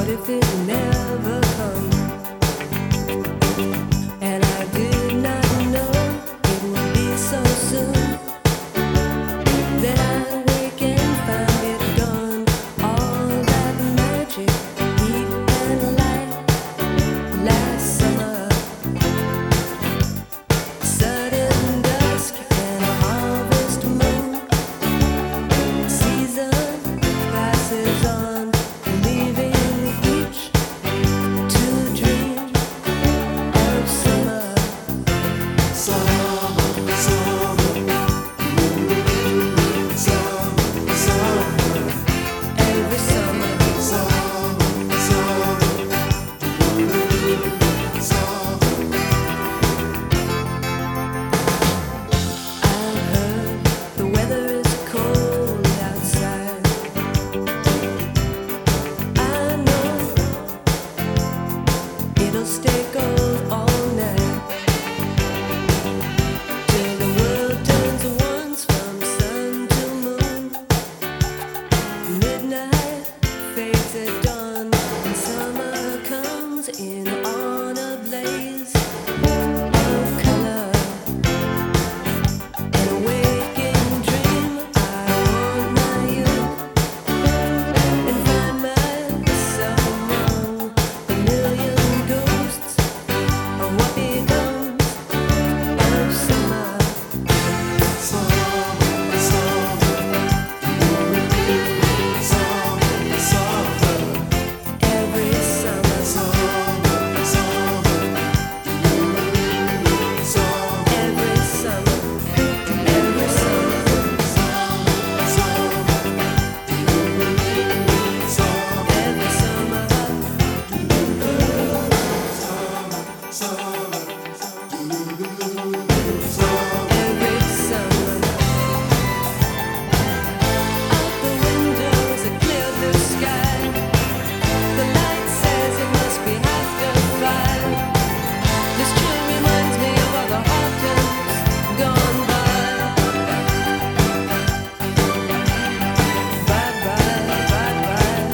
if it never comes? And I did not know it would be so soon that I'd wake and find it gone. All that magic, heat and light last summer. Sudden dusk and a harvest moon. Season passes on, leaving each to dream of summer. Summer, summer, summer, summer. Every summer, Summer, summer, summer. I've heard the weather is cold outside. I know it'll stay cold all night till the world turns once from sun to moon. Midnight fades at dawn, and summer comes in on a blaze of color. An awakened dream, I want my youth and find myself among the million ghosts of what becomes of summer. Summer, summer, summer. Every summer, Summer, summer, summer. every summer, every summer, every summer, every summer. Out the windows, a clear blue sky. The light says it must be after 5. This chill reminds me of other autumns gone by. Bye bye, bye bye,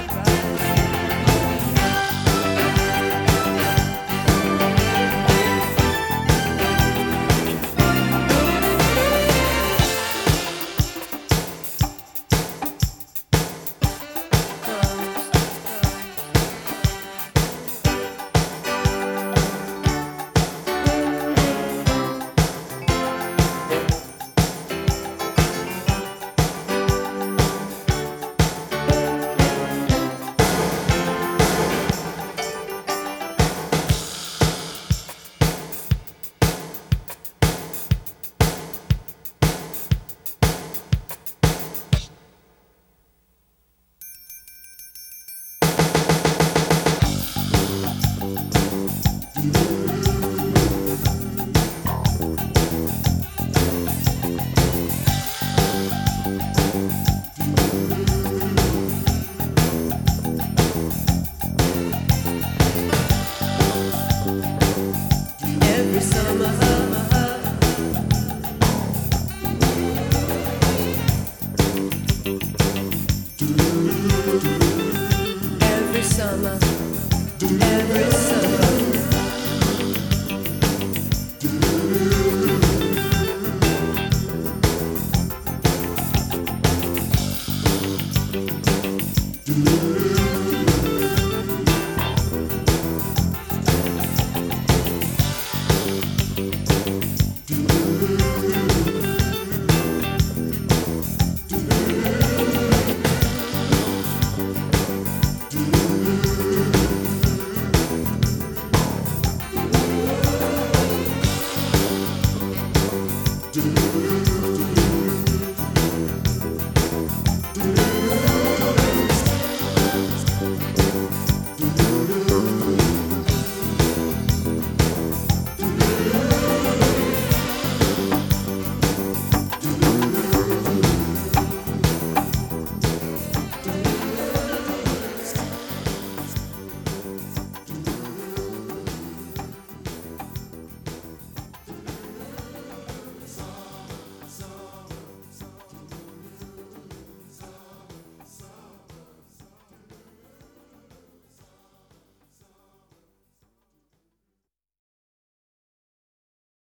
every summer. Every summer, every summer.